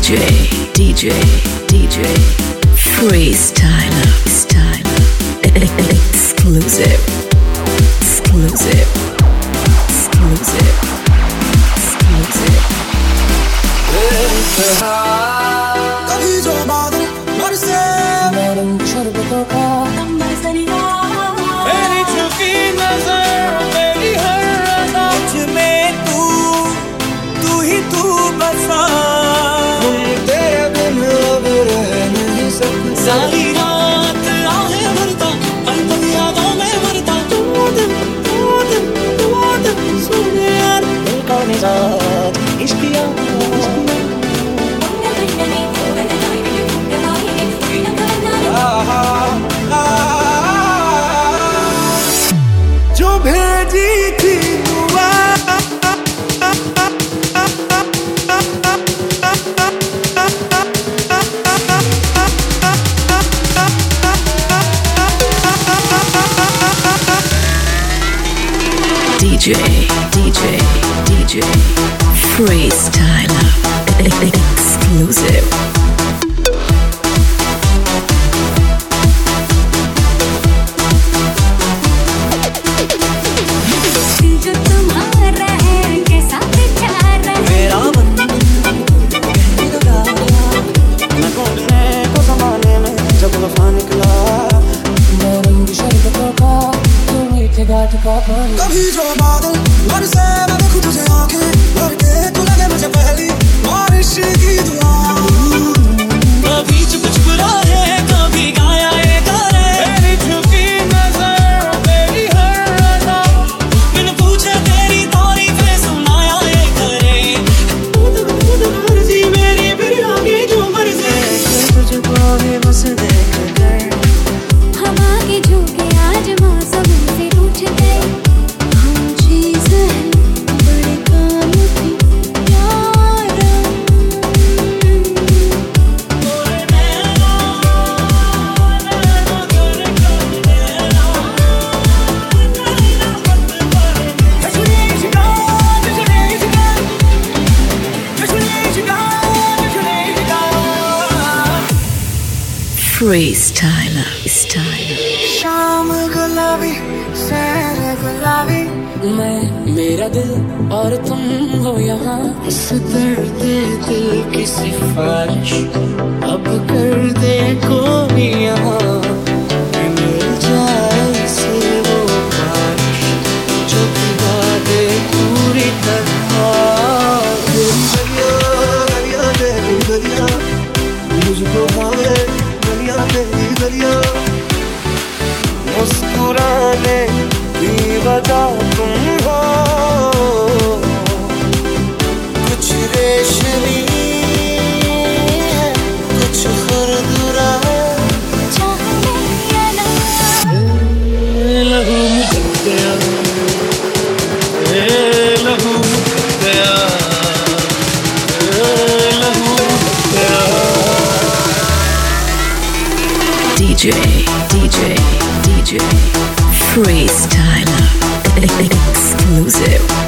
DJ, DJ, freestyler, styler, exclusive, exclusive, exclusive, exclusive. कभी जो बादल बरसे मेरे शरबतों का नजरिया, मेरी झुकी नजर, मेरी हर अदा, मुझ में तू ही तू बसा, हम तेरे बिन अब रह नहीं सकते। सारी रात आहें भरता, पल पल यादों में मरता, तू दिन सुने यार दिल का मिजाज इश्क किया। जो भेजी थी दुआ, DJ, DJ, DJ, freestyler, exclusive. कभी जो बादल बरसे मैं देखूं तुझे आंखें भर के, तू लगे मुझे पहली बारिश की दुआ। कभी चुप चुप रहे, कभी गाया ये गाने, मेरी झुकी नजर, मेरी हर अदा, बिन पूछे तेरी तारीफें सुनाया ये करे। खुद मर्जी मेरी फिर आगे जो मर्जी, तुझको भी बस देख कर हम आगे झुके आज मौसम से रूठ गए। हम चीज़ है बड़े काम की यारा, तोरे नैना नैना तेरे कर देना, नैना मत पर कश्मीरी शिकार, कश्मीरी शिकार, कश्मीरी शिकार, कश्मीरी शिकार। Freestyler, styler. शाम गुलाबी सैर गुलाबी, मैं मेरा दिल और तुम हो यहाँ, इस दर्द दिल की सिफारिश अब कर दे कोई यहाँ। मिल जाए इसे वो बारिश जो भिगा दे पूरी तरह। दरिया तेरी दरिया, मुझको भावे दरिया तेरी दरिया, मुस्कुराने की वजह तुम हो, कुछ रेशमी है कुछ खुरदुरा, लहू मुझ गया, लहू मुझ गया, लहू मुझ गया। DJ, DJ, DJ, freestyler, exclusive.